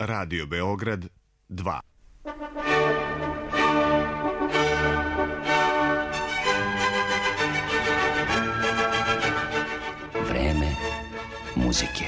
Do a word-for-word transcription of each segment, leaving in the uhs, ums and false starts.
Radio Beograd dva. Vreme muzike.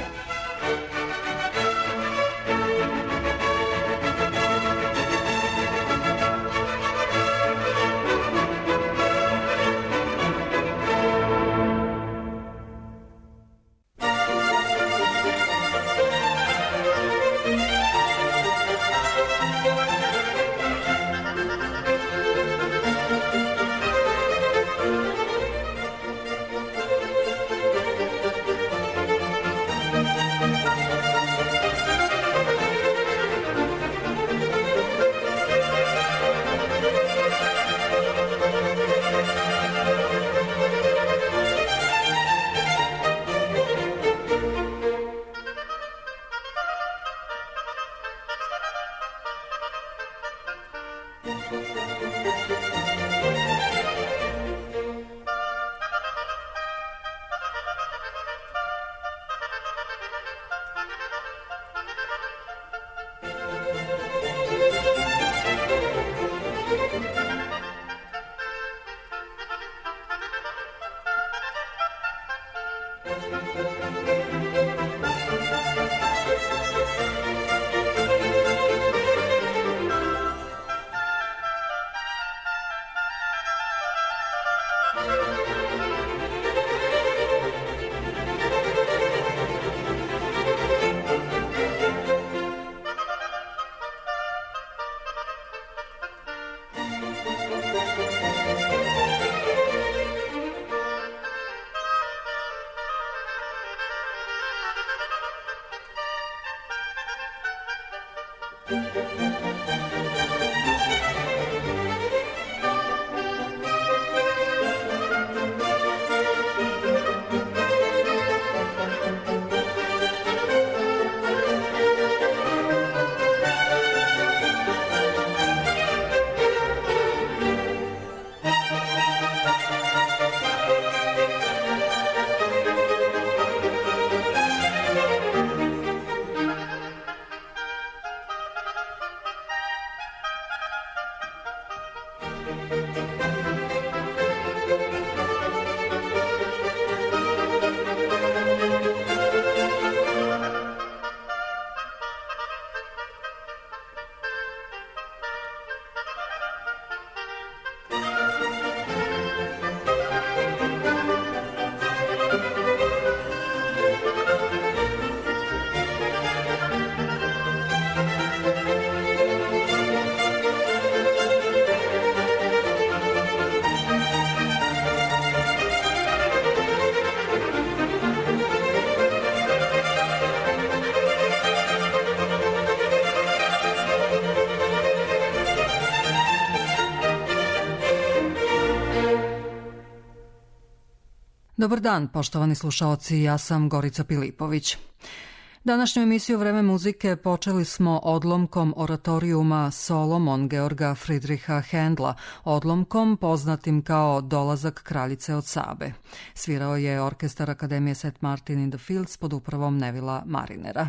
Dobar dan, poštovani slušaoci, ja sam Gorica Pilipović. Današnju emisiju Vreme muzike počeli smo odlomkom oratorijuma Solomon Georga Friedricha Händla, odlomkom poznatim kao Dolazak kraljice od Sabe. Svirao je orkestar Akademije Saint Martin in the Fields pod upravom Nevila Marinera.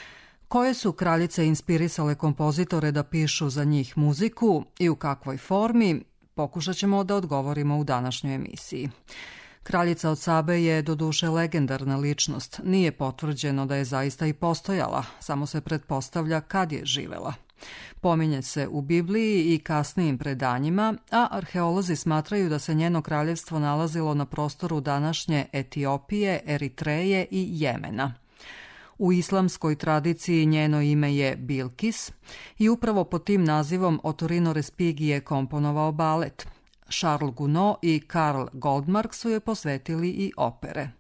Koje su kraljice inspirisale kompozitore da pišu za njih muziku i u kakvoj formi, pokušat ćemo da odgovorimo u današnjoj emisiji. Kraljica od Sabe je doduše legendarna ličnost, nije potvrđeno da je zaista i postojala, samo se pretpostavlja kad je živela. Pominje se u Bibliji i kasnijim predanjima, a arheolozi smatraju da se njeno kraljevstvo nalazilo na prostoru današnje Etiopije, Eritreje i Jemena. U islamskoj tradiciji njeno ime je Bilkis i upravo pod tim nazivom Ottorino Respighi je komponovao balet. Charles Gounod i Karl Goldmark su je posvetili i opere.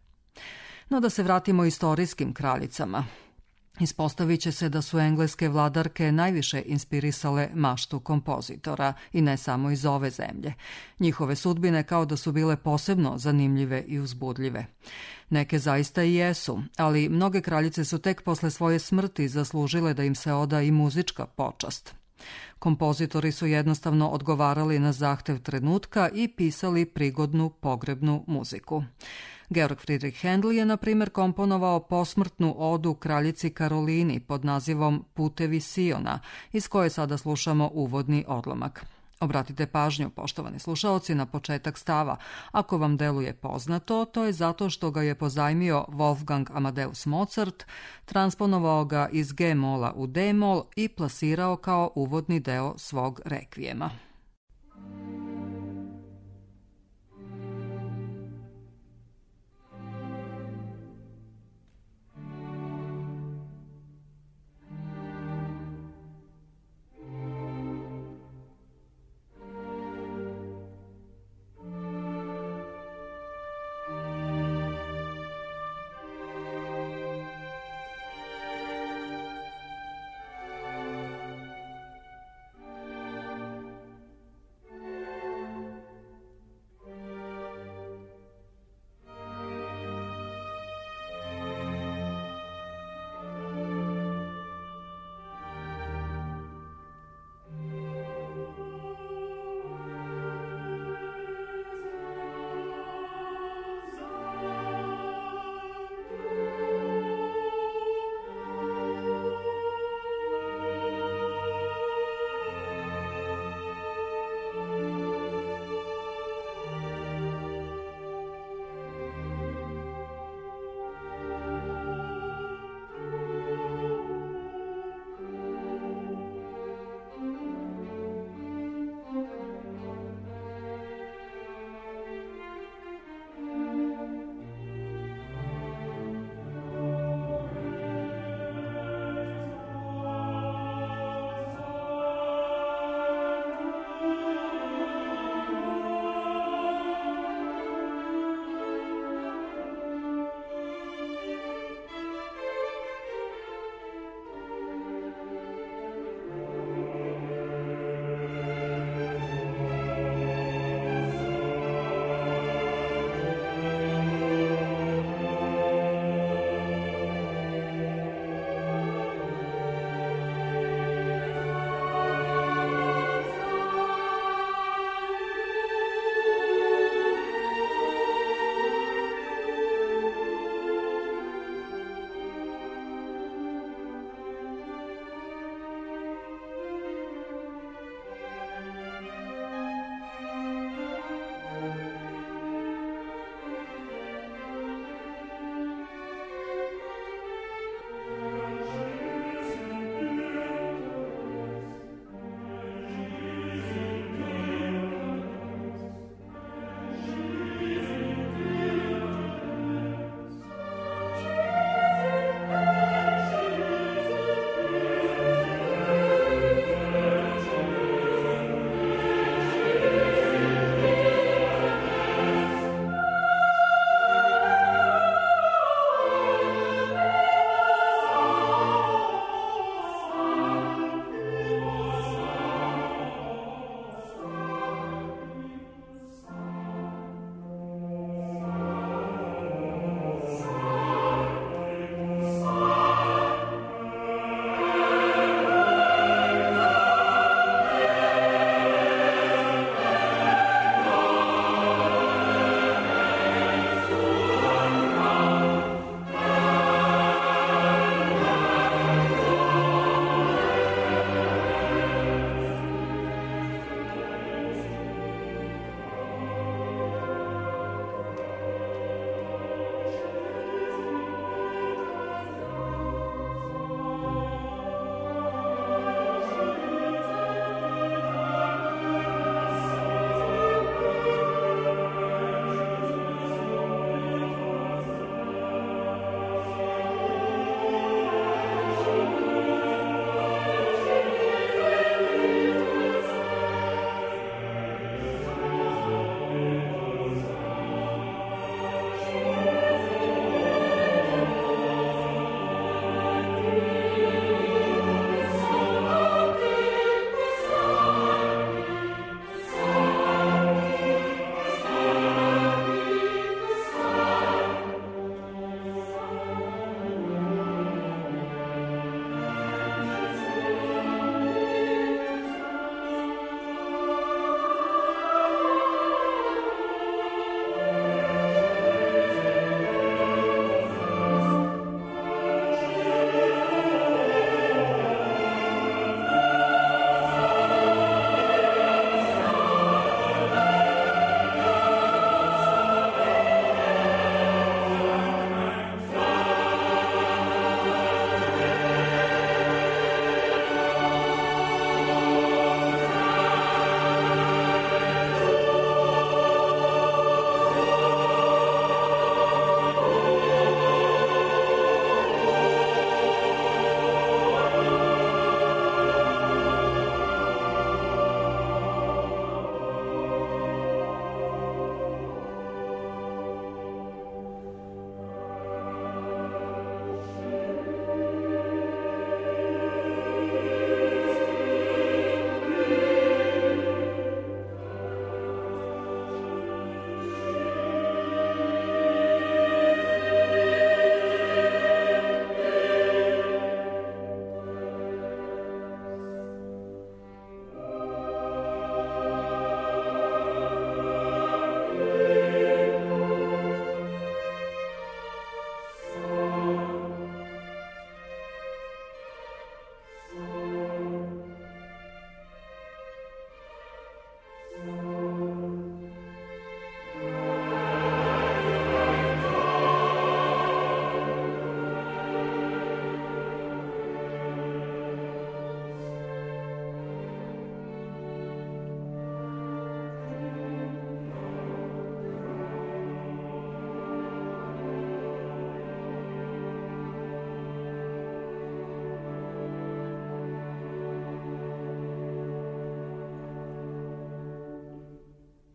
No da se vratimo istorijskim kraljicama. Ispostavit će se da su engleske vladarke najviše inspirisale maštu kompozitora i ne samo iz ove zemlje. Njihove sudbine kao da su bile posebno zanimljive i uzbudljive. Neke zaista i jesu, ali mnoge kraljice su tek posle svoje smrti zaslužile da im se oda i muzička počast. Kompozitori su jednostavno odgovarali na zahtev trenutka i pisali prigodnu pogrebnu muziku. Georg Friedrich Händel je, na primjer, komponovao posmrtnu odu kraljici Karolini pod nazivom Putevi Siona, iz koje sada slušamo uvodni odlomak. Obratite pažnju, poštovani slušaoci, na početak stava. Ako vam deluje poznato, to je zato što ga je pozajmio Wolfgang Amadeus Mozart, transponovao ga iz G-mola u D-mol i plasirao kao uvodni deo svog rekvijema.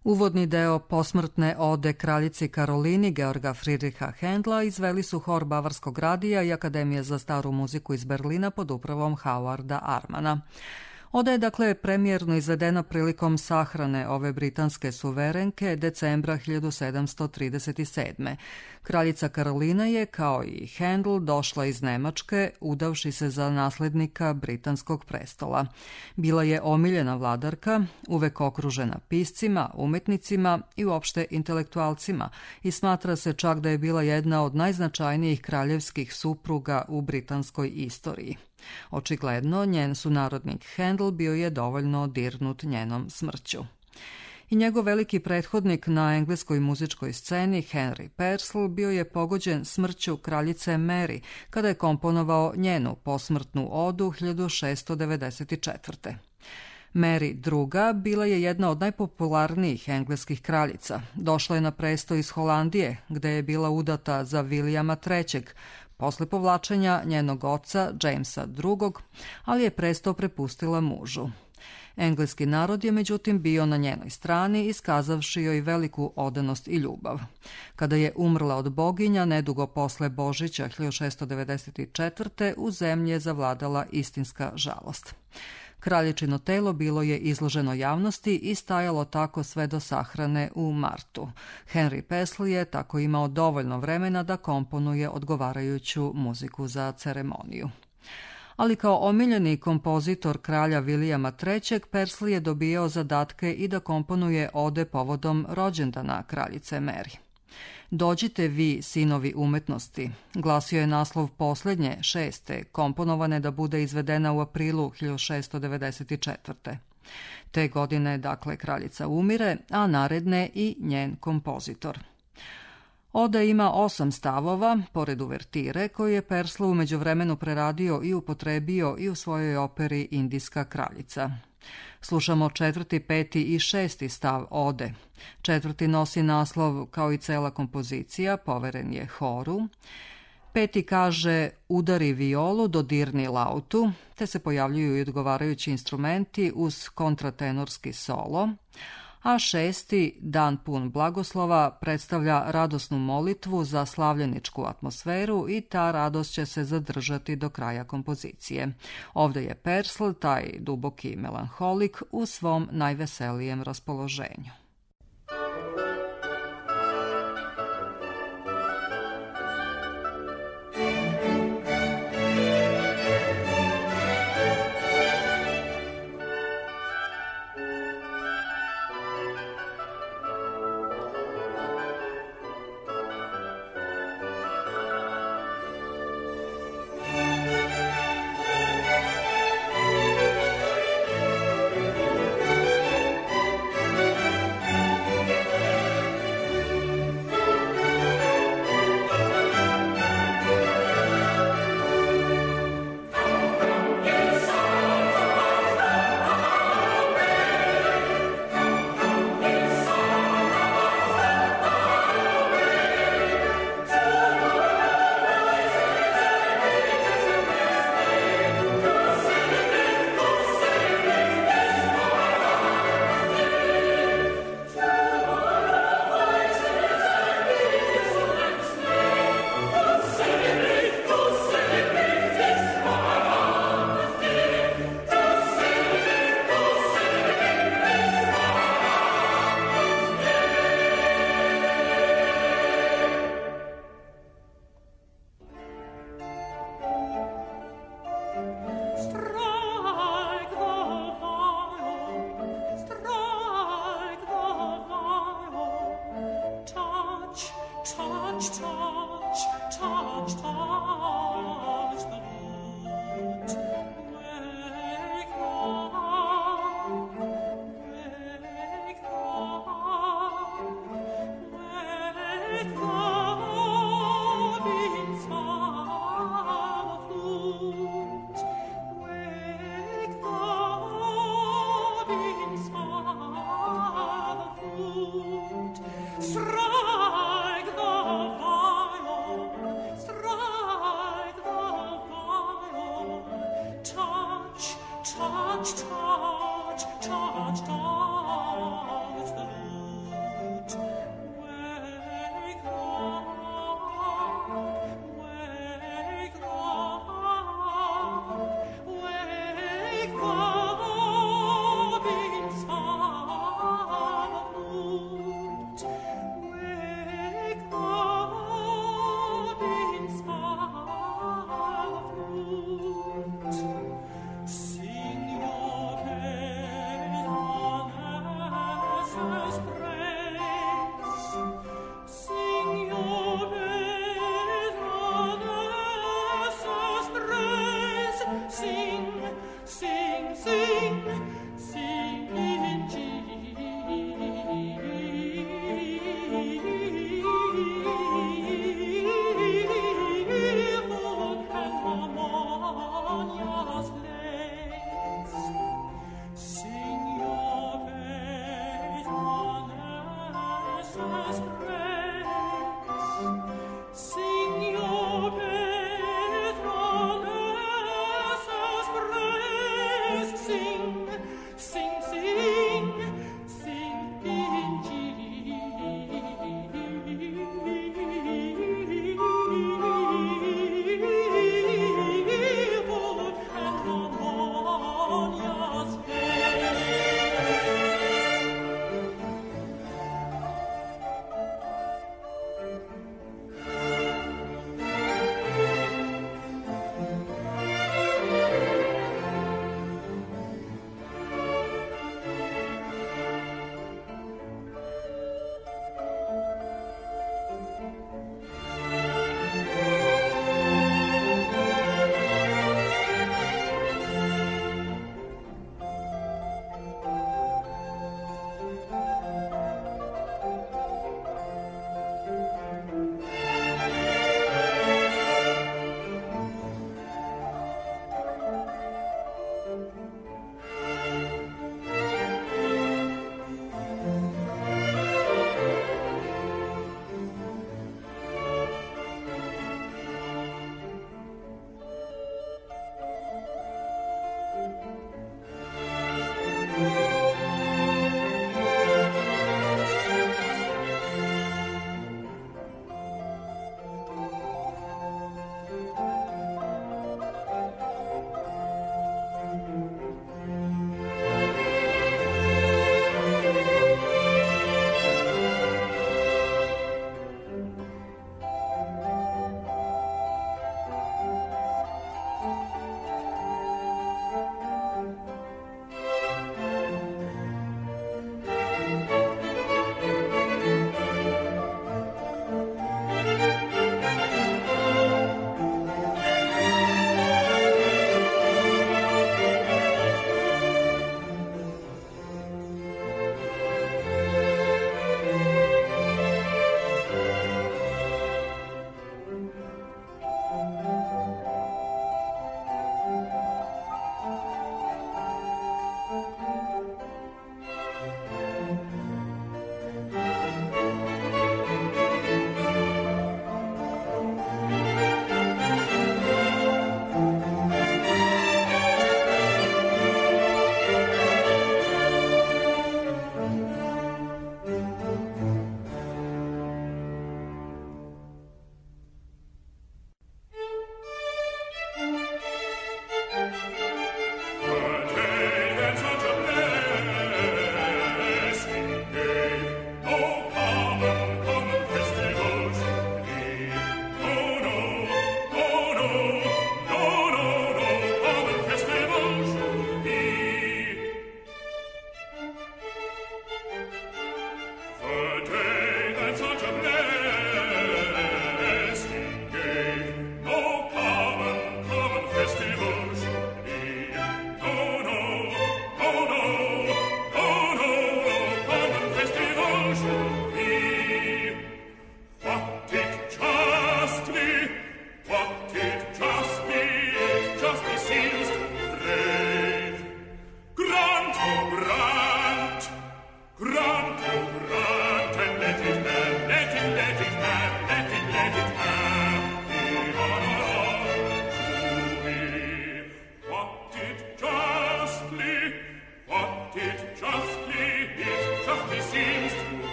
Uvodni deo posmrtne ode kraljici Karolini Georga Friedricha Händla izveli su hor Bavarskog radija i Akademije za staru muziku iz Berlina pod upravom Howarda Armana. Oda je dakle premijerno izvedena prilikom sahrane ove britanske suverenke decembra hiljadu sedamsto trideset sedme. Kraljica Karolina je, kao i Händel, došla iz Nemačke, udavši se za naslednika britanskog prestola. Bila je omiljena vladarka, uvek okružena piscima, umetnicima i uopšte intelektualcima i smatra se čak da je bila jedna od najznačajnijih kraljevskih supruga u britanskoj istoriji. Očigledno, njen sunarodnik Händel bio je dovoljno dirnut njenom smrću. I njegov veliki prethodnik na engleskoj muzičkoj sceni, Henry Purcell, bio je pogođen smrću kraljice Mary kada je komponovao njenu posmrtnu odu hiljadu šeststo devedeset četvrte. Mary druga bila je jedna od najpopularnijih engleskih kraljica. Došla je na presto iz Holandije, gde je bila udata za Vilijama trećeg, posle povlačenja njenog oca Jamesa drugog, ali je presto prepustila mužu. Engleski narod je međutim bio na njenoj strani, iskazavši joj veliku odanost i ljubav. Kada je umrla od boginja, nedugo posle Božića hiljadu šeststo devedeset četvrte u zemlji je zavladala istinska žalost. Kraljičino telo bilo je izloženo javnosti i stajalo tako sve do sahrane u martu. Henry Purcell je tako imao dovoljno vremena da komponuje odgovarajuću muziku za ceremoniju. Ali kao omiljeni kompozitor kralja Vilijama trećeg, Purcell je dobijao zadatke i da komponuje ode povodom rođendana kraljice Mary. Dođite vi, sinovi umetnosti, glasio je naslov poslednje, šeste, komponovane da bude izvedena u aprilu hiljadu šeststo devedeset četvrte. Te godine, dakle, kraljica umire, a naredne i njen kompozitor. Oda ima osam stavova, pored uvertire, koju je Purcell u međuvremenu preradio i upotrebio i u svojoj operi Indijska kraljica. Slušamo četvrti, peti i šesti stav ode. Četvrti nosi naslov, kao i cela kompozicija, poveren je horu. Peti kaže udari violu, dodirni lautu, te se pojavljuju i odgovarajući instrumenti uz kontratenorski solo. A šesti, dan pun blagoslova, predstavlja radosnu molitvu za slavljeničku atmosferu i ta radost će se zadržati do kraja kompozicije. Ovde je Purcell, taj duboki melanholik, u svom najveselijem raspoloženju. Touch, touch, touch, touch the Sing, sing,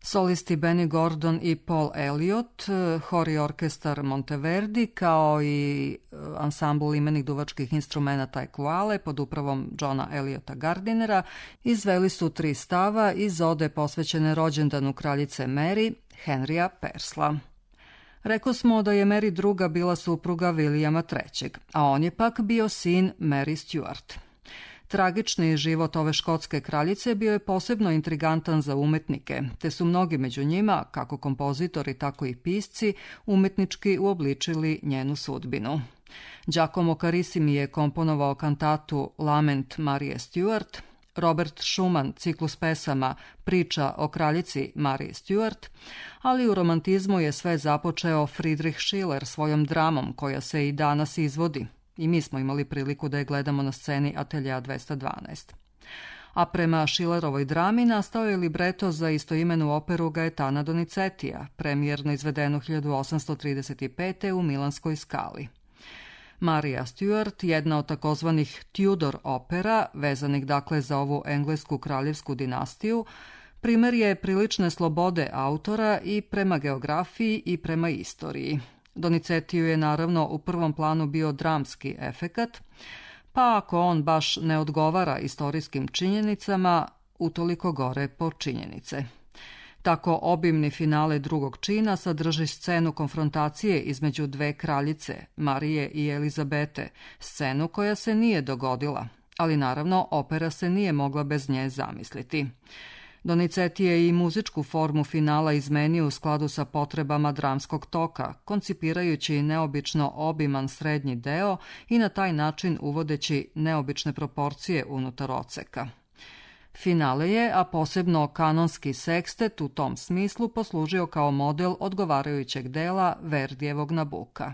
Solisti Benny Gordon i Paul Elliott, hor i orkestar Monteverdi, kao i ansambl imenih duvačkih instrumenata Equale pod upravom Johna Eliotta Gardinera, izveli su tri stava iz ode posvećene rođendanu kraljice Mary, Henrya Persla. Reko smo da je Mary druga bila supruga Williama trećeg, a on je pak bio sin Mary Stuart. Tragični život ove škotske kraljice bio je posebno intrigantan za umetnike, te su mnogi među njima, kako kompozitori, tako i pisci, umetnički uobličili njenu sudbinu. Giacomo Carissimi je komponovao kantatu Lament Marije Stuart, Robert Schumann ciklus pesama Priča o kraljici Marije Stuart, ali u romantizmu je sve započeo Friedrich Schiller svojom dramom koja se i danas izvodi. I mi smo imali priliku da je gledamo na sceni Ateljea dvesta dvanaest. A prema Schillerovoj drami nastao je libreto za istoimenu operu Gaetana Donizetija, premijerno izvedenu hiljadu osamsto trideset pete. u Milanskoj Skali. Marija Stuart, jedna od takozvanih Tudor opera, vezanih dakle za ovu englesku kraljevsku dinastiju, primer je prilične slobode autora i prema geografiji i prema istoriji. Donizetiju je naravno u prvom planu bio dramski efekat, pa ako on baš ne odgovara istorijskim činjenicama, utoliko gore po činjenice. Tako obimni finale drugog čina sadrži scenu konfrontacije između dve kraljice, Marije i Elizabete, scenu koja se nije dogodila, ali naravno opera se nije mogla bez nje zamisliti. Donizetti je i muzičku formu finala izmenio u skladu sa potrebama dramskog toka, koncipirajući neobično obiman srednji deo i na taj način uvodeći neobične proporcije unutar odseka. Finale je, a posebno kanonski sekstet u tom smislu, poslužio kao model odgovarajućeg dela Verdijevog Nabuka.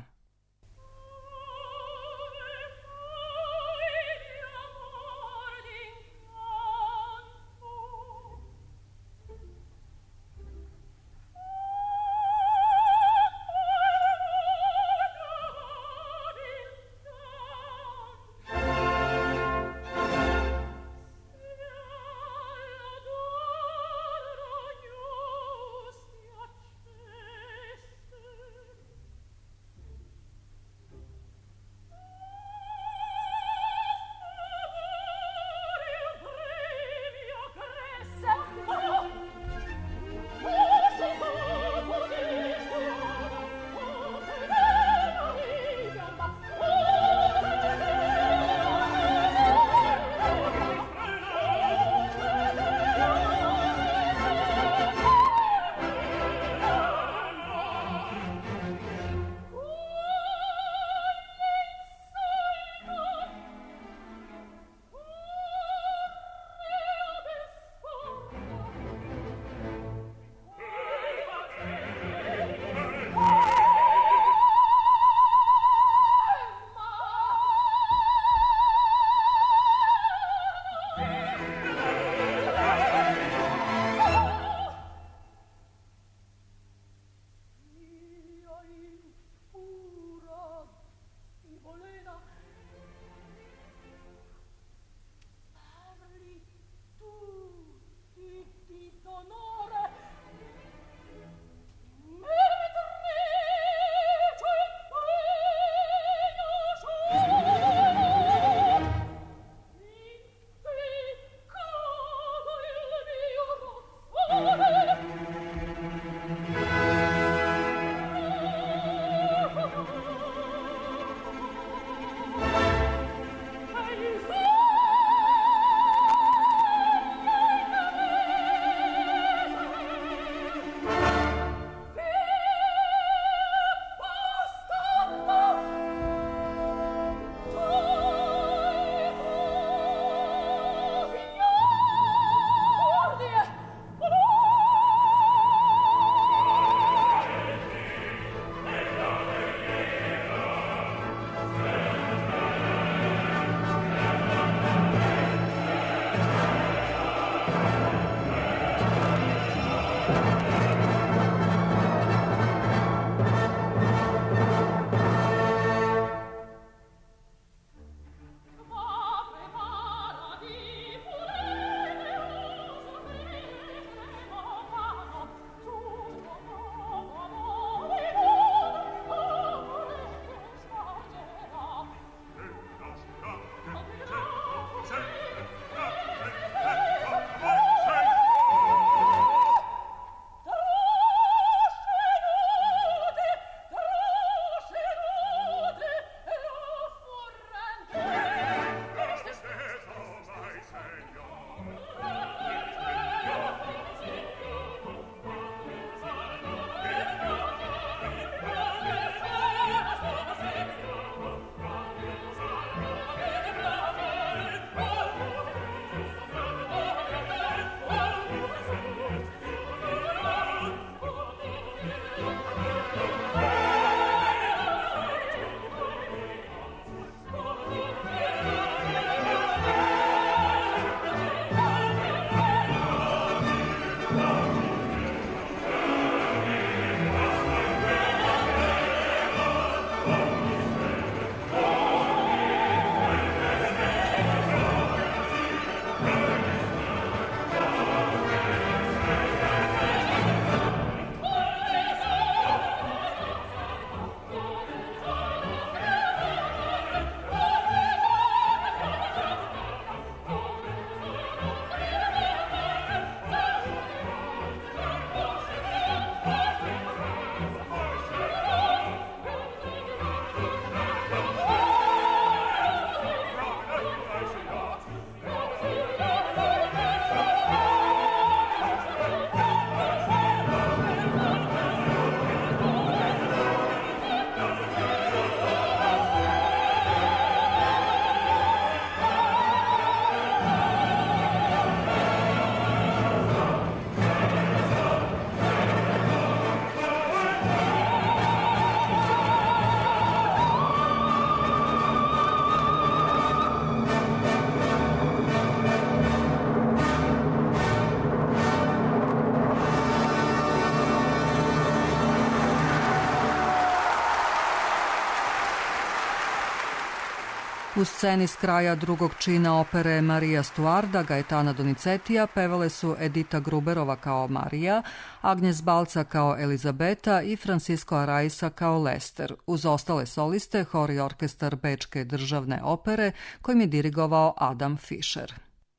U sceni s kraja drugog čina opere Marija Stuarda, Gaetana Donizetija pevale su Edita Gruberova kao Marija, Agnes Balca kao Elizabeta i Francisco Araisa kao Lester, uz ostale soliste hor i orkestar Bečke državne opere kojim je dirigovao Adam Fischer.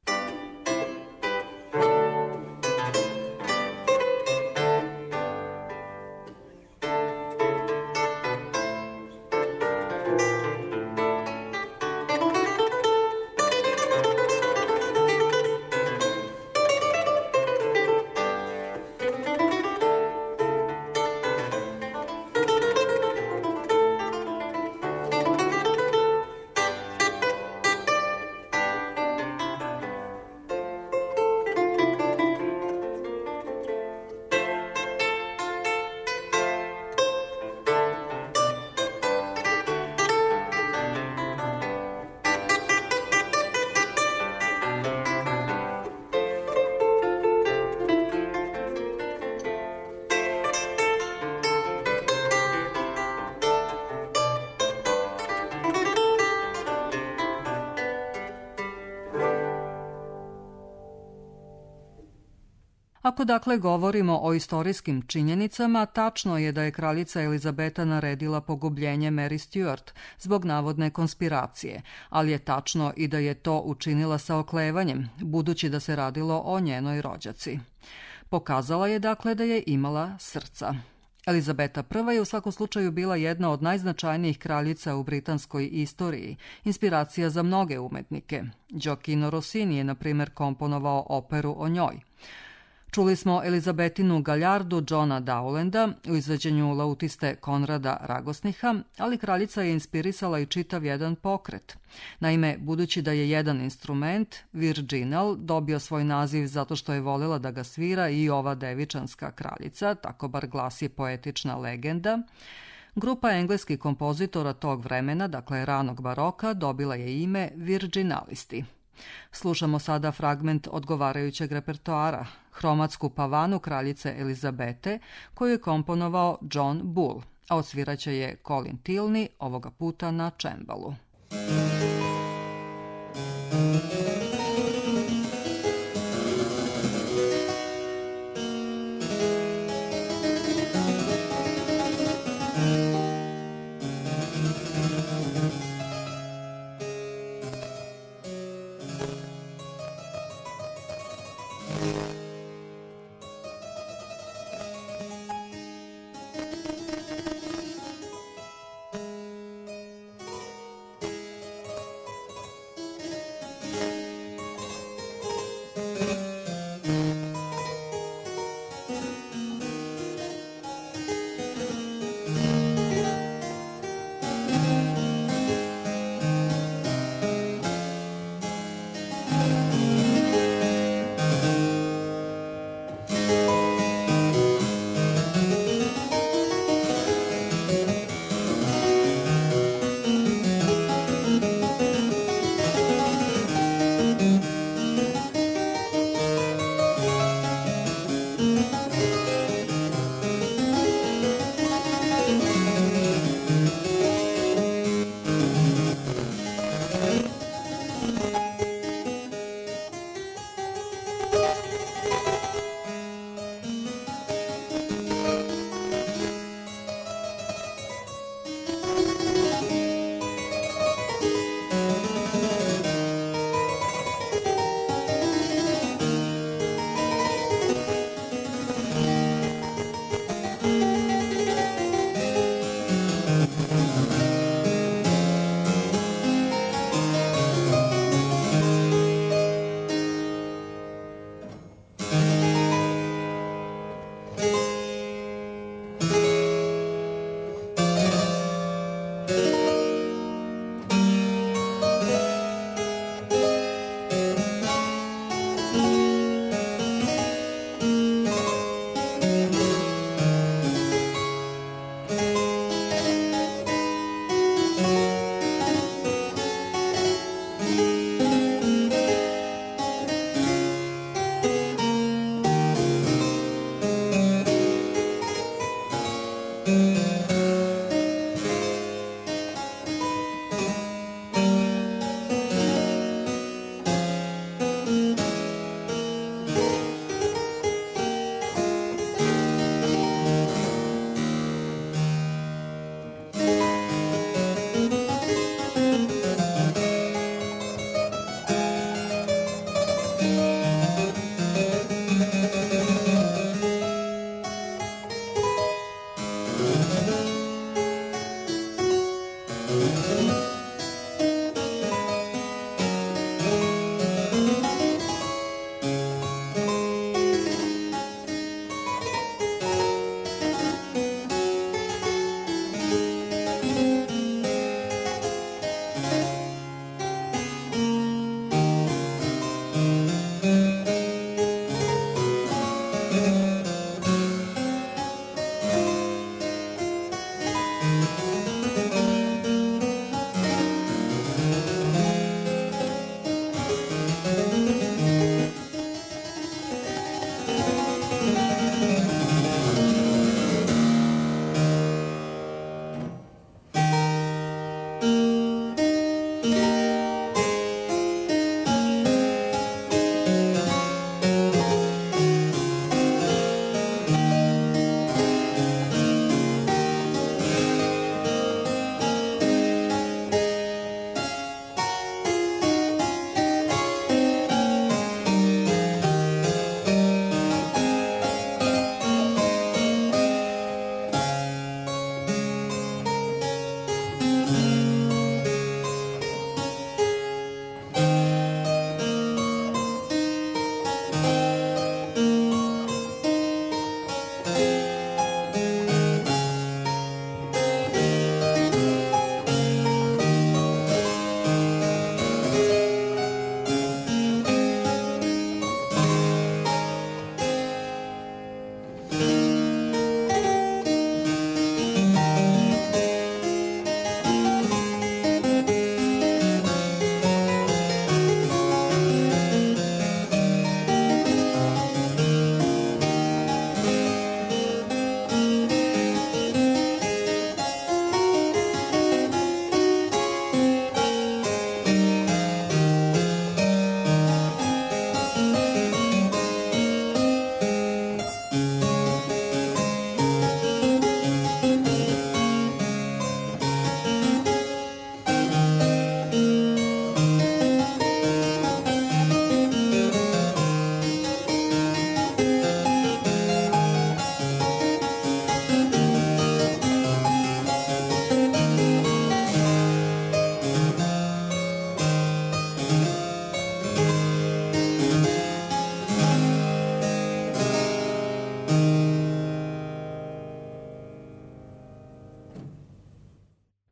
Ako dakle govorimo o istorijskim činjenicama, tačno je da je kraljica Elizabeta naredila pogubljenje Mary Stuart zbog navodne konspiracije, ali je tačno i da je to učinila sa oklevanjem, budući da se radilo o njenoj rođaci. Pokazala je dakle da je imala srca. Elizabeta prva je u svakom slučaju bila jedna od najznačajnijih kraljica u britanskoj istoriji, inspiracija za mnoge umetnike. Gioacchino Rossini je, na primjer, komponovao operu o njoj. Čuli smo Elizabetinu galjardu Johna Dowlanda u izveđenju lautiste Konrada Ragosniha, ali kraljica je inspirisala i čitav jedan pokret. Naime, budući da je jedan instrument, virginal, dobio svoj naziv zato što je voljela da ga svira i ova devičanska kraljica, tako bar glasi poetična legenda, grupa engleskih kompozitora tog vremena, dakle ranog baroka, dobila je ime virginalisti. Slušamo sada fragment odgovarajućeg repertoara, hromatsku pavanu kraljice Elizabete, koju je komponovao John Bull, a odsviraće je Colin Tilney, ovoga puta na čembalu.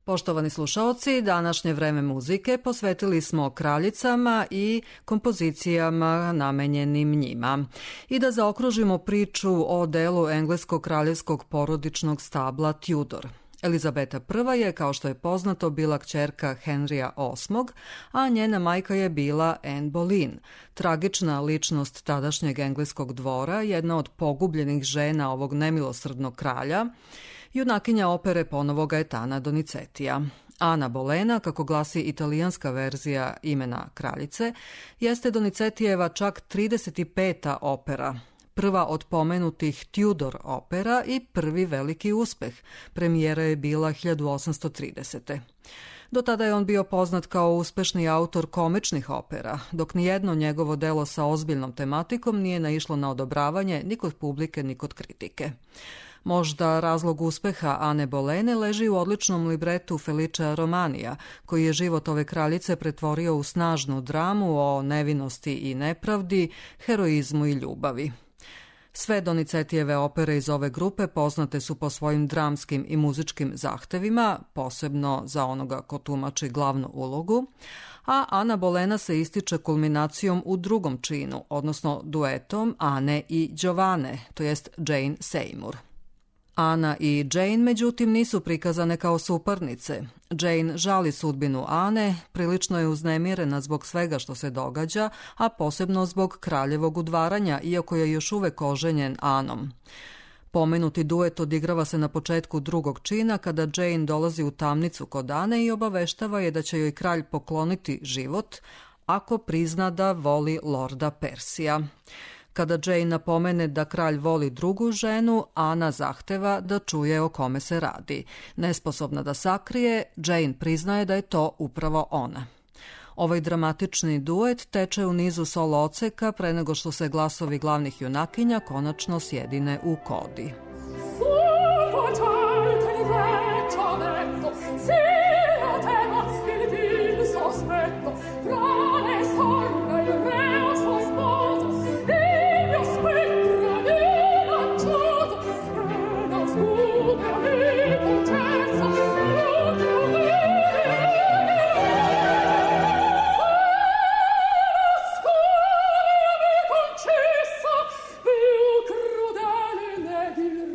Poštovani slušaoci, današnje vreme muzike posvetili smo kraljicama i kompozicijama namenjenim njima. I da zaokružimo priču o delu engleskog kraljevskog porodičnog stabla Tudor. Elizabeta I je, kao što je poznato, bila kćerka Henrya osmog, a njena majka je bila Anne Boleyn, tragična ličnost tadašnjeg engleskog dvora, jedna od pogubljenih žena ovog nemilosrdnog kralja, junakinja opere Ponovo Gaetana Donizetija. Ana Bolena, kako glasi italijanska verzija imena kraljice, jeste Donizetijeva čak trideset peta opera, prva od pomenutih Tudor opera i prvi veliki uspeh. Premijera je bila hiljadu osamsto tridesete. Do tada je on bio poznat kao uspešni autor komičnih opera, dok nijedno njegovo delo sa ozbiljnom tematikom nije naišlo na odobravanje ni kod publike ni kod kritike. Možda razlog uspeha Ane Bolene leži u odličnom libretu Felicia Romanija, koji je život ove kraljice pretvorio u snažnu dramu o nevinosti i nepravdi, heroizmu i ljubavi. Sve Donizetijeve opere iz ove grupe poznate su po svojim dramskim i muzičkim zahtevima, posebno za onoga ko tumači glavnu ulogu, a Ana Bolena se ističe kulminacijom u drugom činu, odnosno duetom Ane i Giovanne, to jest Jane Seymour. Ana i Jane, međutim, nisu prikazane kao suparnice. Jane žali sudbinu Ane, prilično je uznemirena zbog svega što se događa, a posebno zbog kraljevog udvaranja, iako je još uvek oženjen Anom. Pomenuti duet odigrava se na početku drugog čina, kada Jane dolazi u tamnicu kod Ane i obaveštava je da će joj kralj pokloniti život ako prizna da voli lorda Persija. Kada Jane napomene da kralj voli drugu ženu, Ana zahteva da čuje o kome se radi. Nesposobna da sakrije, Jane priznaje da je to upravo ona. Ovaj dramatični duet teče u nizu solo odseka pre nego što se glasovi glavnih junakinja konačno sjedine u kodi. Crudele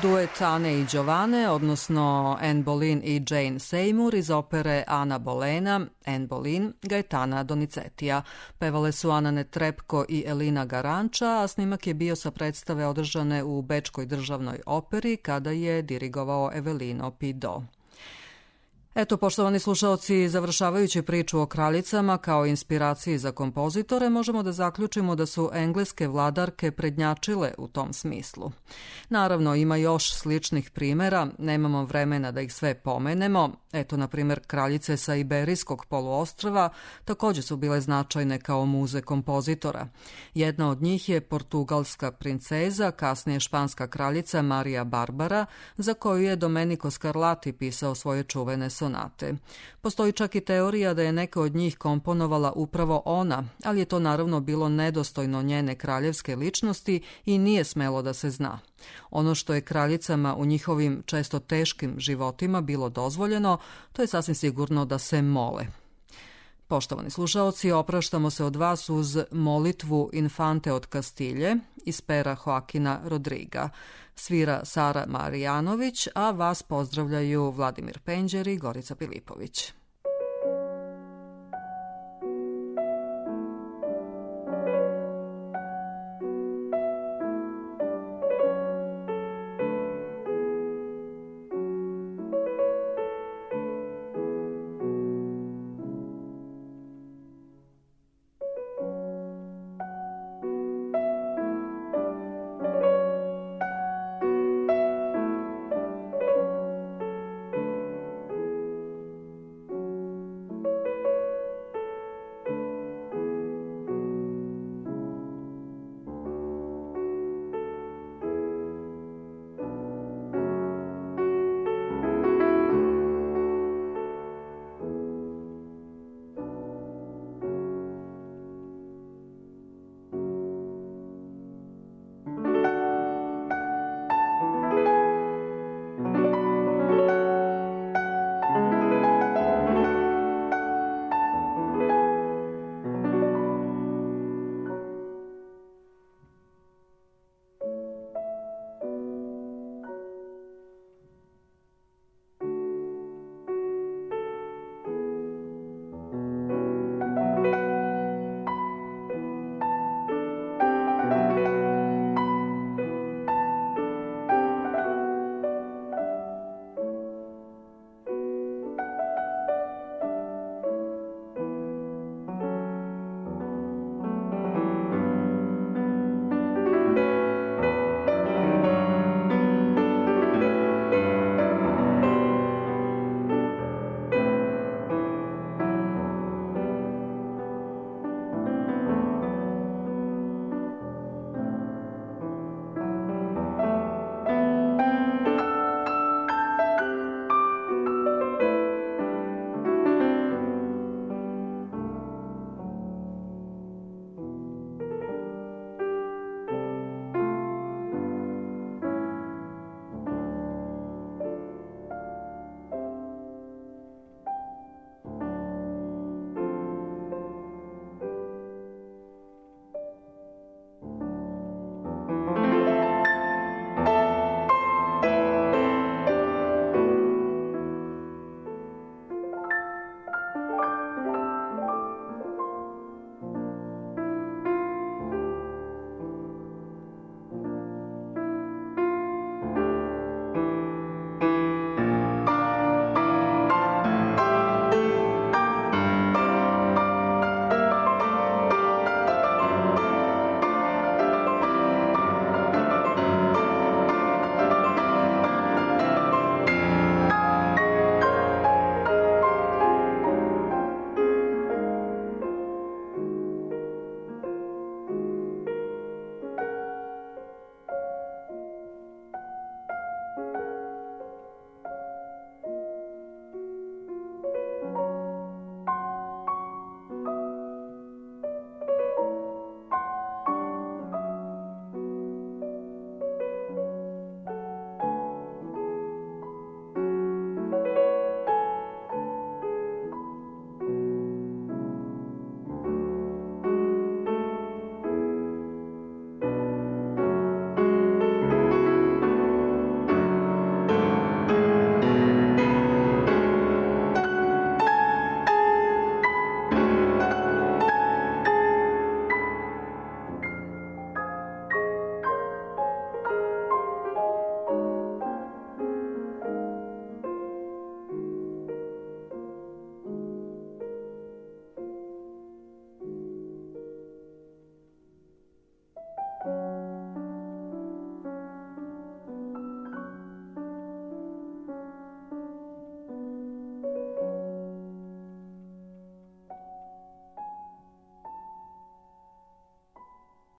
duet Ane i Giovane, odnosno Anne Boleyn i Jane Seymour iz opere Ana Bolena, Anne Boleyn, Gaetana Donizetija. Pevale su Ana Netrebko i Elina Garanča, a snimak je bio sa predstave održane u Bečkoj državnoj operi kada je dirigovao Evelino Pido. Eto, poštovani slušaoci, završavajući priču o kraljicama kao inspiraciji za kompozitore, možemo da zaključimo da su engleske vladarke prednjačile u tom smislu. Naravno, ima još sličnih primera, nemamo vremena da ih sve pomenemo. Eto, na primjer, kraljice sa Iberijskog poluostrva također su bile značajne kao muze kompozitora. Jedna od njih je portugalska princeza, kasnije španska kraljica Marija Barbara, za koju je Domenico Scarlatti pisao svoje čuvene sonate. Postoji čak i teorija da je neka od njih komponovala upravo ona, ali je to naravno bilo nedostojno njene kraljevske ličnosti i nije smelo da se zna. Ono što je kraljicama u njihovim često teškim životima bilo dozvoljeno, to je sasvim sigurno da se mole. Poštovani slušaoci, opraštamo se od vas uz molitvu Infante od Kastilje iz pera Joakina Rodriga. Svira Sara Marijanović, a vas pozdravljaju Vladimir Penđer i Gorica Pilipović.